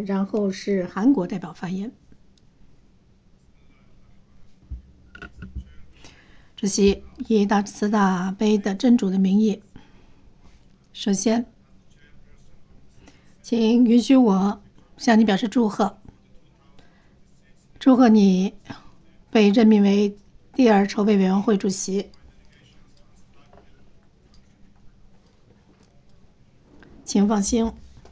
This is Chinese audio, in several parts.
然后是韩国代表发言。主席以大慈大悲的真主的名义，首先，请允许我向你表示祝贺，祝贺你被任命为第2筹备委员会主席。请放心，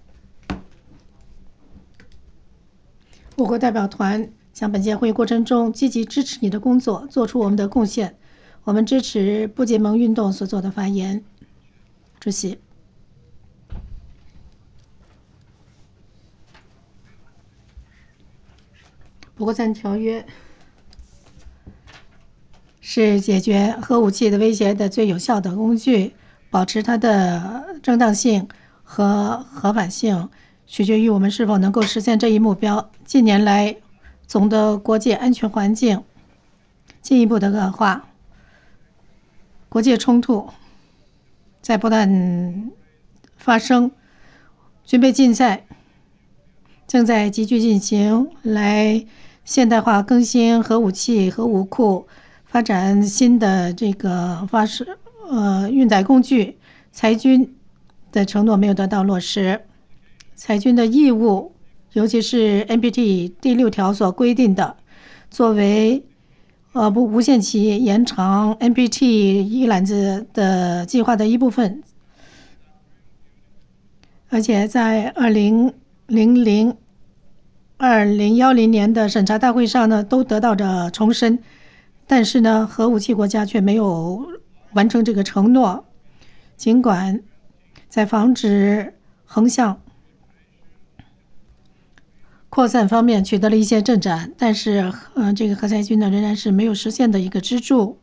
我国代表团将本届会议过程中积极支持你的工作，做出我们的贡献。我们支持不结盟运动所做的发言。主席，不扩散条约是解决核武器的威胁的最有效的工具，保持它的正当性和合法性，取决于我们是否能够实现这一目标。近年来，总的国际安全环境进一步的恶化，国际冲突在不断发生，军备竞赛正在急剧进行，来现代化更新核武器、核武库，发展新的运载工具。裁军的承诺没有得到落实，裁军的义务，尤其是 NPT 第6条所规定的，作为不无限期延长 NPT 一揽子的计划的一部分，而且在2010年的审查大会上呢，都得到着重申。但是呢，核武器国家却没有完成这个承诺。尽管在防止横向扩散方面取得了一些进展，但是这个核裁军呢，仍然是没有实现的一个支柱。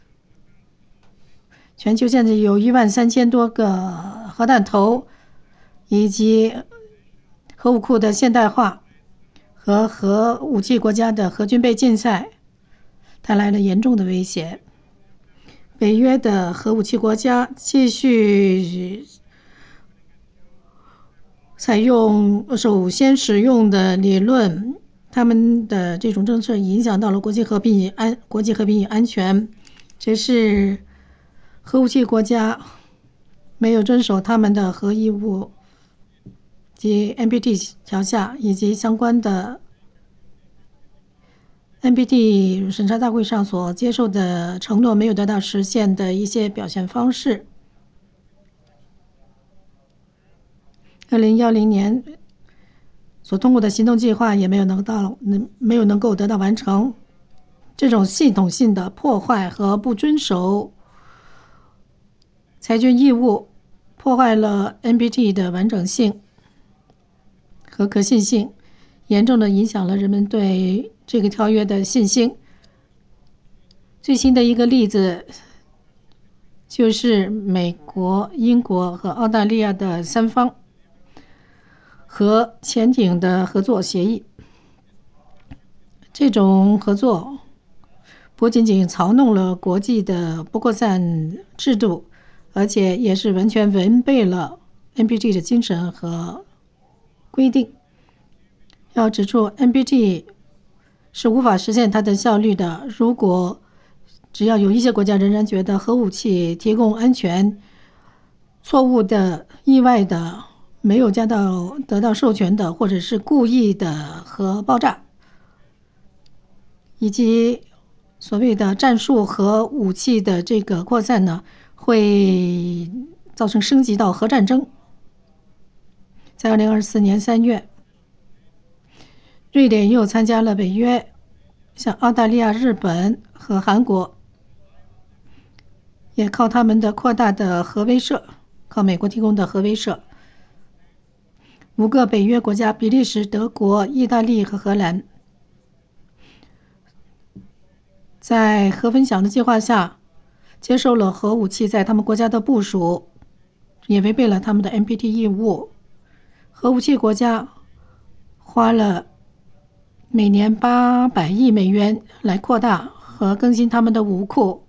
全球现在有13000多个核弹头，以及核武库的现代化和核武器国家的核军备竞赛带来了严重的威胁。北约的核武器国家继续采用首先使用的理论，他们的这种政策影响到了国际和平与安全。这是核武器国家没有遵守他们的核义务及 NPT 条下以及相关的 NPT 审查大会上所接受的承诺没有得到实现的一些表现方式。2010年所通过的行动计划也没有能够得到完成。这种系统性的破坏和不遵守裁军义务，破坏了 NPT 的完整性和可信性，严重的影响了人们对这个条约的信心。最新的一个例子就是美国、英国和澳大利亚的3方核潜艇的合作协议。这种合作不仅仅操弄了国际的不扩散制度，而且也是完全违背了 NPT 的精神和规定。要指出 NPT 是无法实现它的效率的，只要有一些国家仍然觉得核武器提供安全，错误的、意外的、没有得到授权的，或者是故意的核爆炸，以及所谓的战术核武器的这个扩散呢，会造成升级到核战争。在2024年3月，瑞典又参加了北约，像澳大利亚、日本和韩国也靠他们的扩大的核威慑，靠美国提供的核威慑。5个北约国家，比利时、德国、意大利和荷兰，在核分享的计划下接受了核武器在他们国家的部署，也违背了他们的 NPT 义务。核武器国家花了每年800亿美元来扩大和更新他们的武库，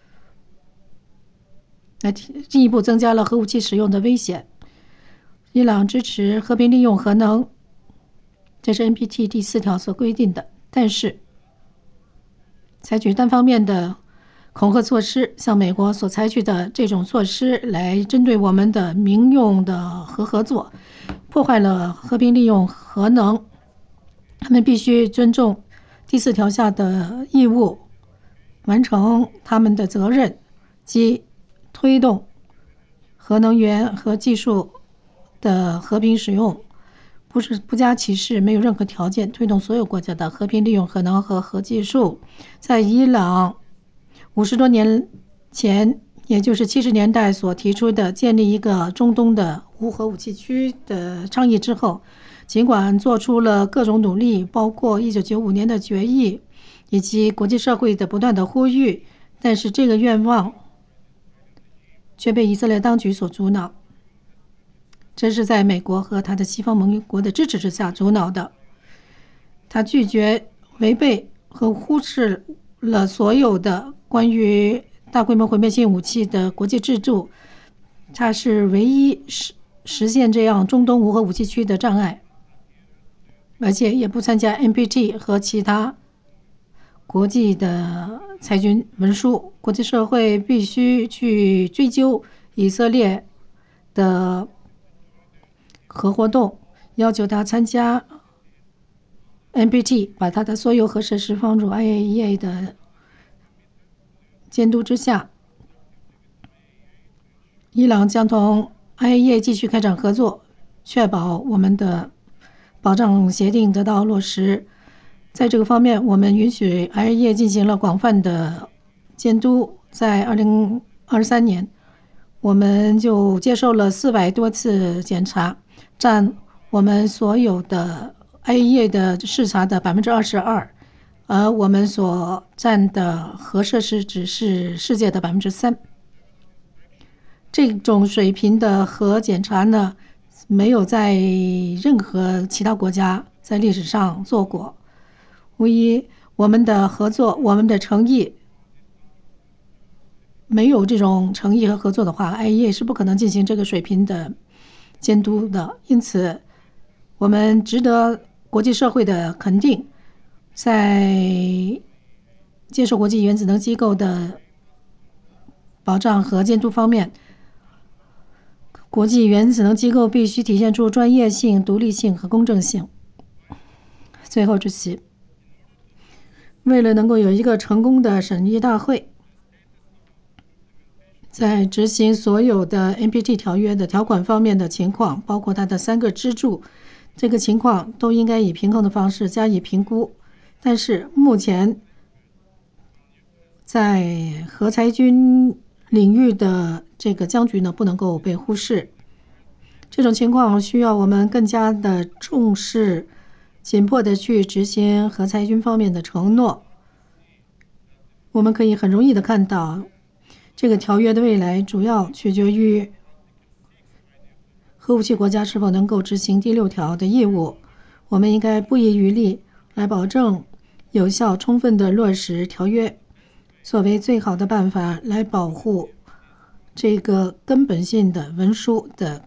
来进一步增加了核武器使用的危险。伊朗支持和平利用核能， 这是 NPT 第4条所规定的。但是，采取单方面的恐吓措施，像美国所采取的这种措施来针对我们的民用的核合作，破坏了和平利用核能。他们必须尊重第4条下的义务，完成他们的责任，即推动核能源和技术的和平使用，不加歧视，没有任何条件，推动所有国家的和平利用核能和核技术。在伊朗50多年前，也就是70年代所提出的建立一个中东的无核武器区的倡议之后，尽管做出了各种努力，包括1995年的决议以及国际社会的不断的呼吁，但是这个愿望却被以色列当局所阻挠。这是在美国和他的西方盟国的支持之下阻挠的。他拒绝违背和忽视了所有的关于大规模毁灭性武器的国际制度，它是唯一实现这样中东无核武器区的障碍，而且也不参加 NPT 和其他国际的裁军文书。国际社会必须去追究以色列的核活动，要求他参加 NPT， 把他的所有核设施放入 IAEA 的监督之下。伊朗将同 IAEA 继续开展合作，确保我们的保障协定得到落实。在这个方面，我们允许 IAEA 进行了广泛的监督。在2023年，我们就接受了400多次检查，占我们所有的 IAEA 的视察的22%，而我们所占的核设施只是世界的3%。这种水平的核检查呢，没有在任何其他国家在历史上做过。无疑，我们的合作，我们的诚意，没有这种诚意和合作的话 ，IAEA 是不可能进行这个水平的监督的。因此，我们值得国际社会的肯定，在接受国际原子能机构的保障和监督方面，国际原子能机构必须体现出专业性、独立性和公正性。最后，主席，为了能够有一个成功的审议大会，在执行所有的 NPT 条约的条款方面的情况，包括它的3个支柱，这个情况都应该以平衡的方式加以评估。但是目前在核裁军领域的这个僵局呢，不能够被忽视。这种情况需要我们更加的重视，紧迫的去执行核裁军方面的承诺。我们可以很容易的看到，这个条约的未来主要取决于核武器国家是否能够执行第6条的义务。我们应该不遗余力来保证有效充分的落实条约，作为最好的办法来保护这个根本性的文书的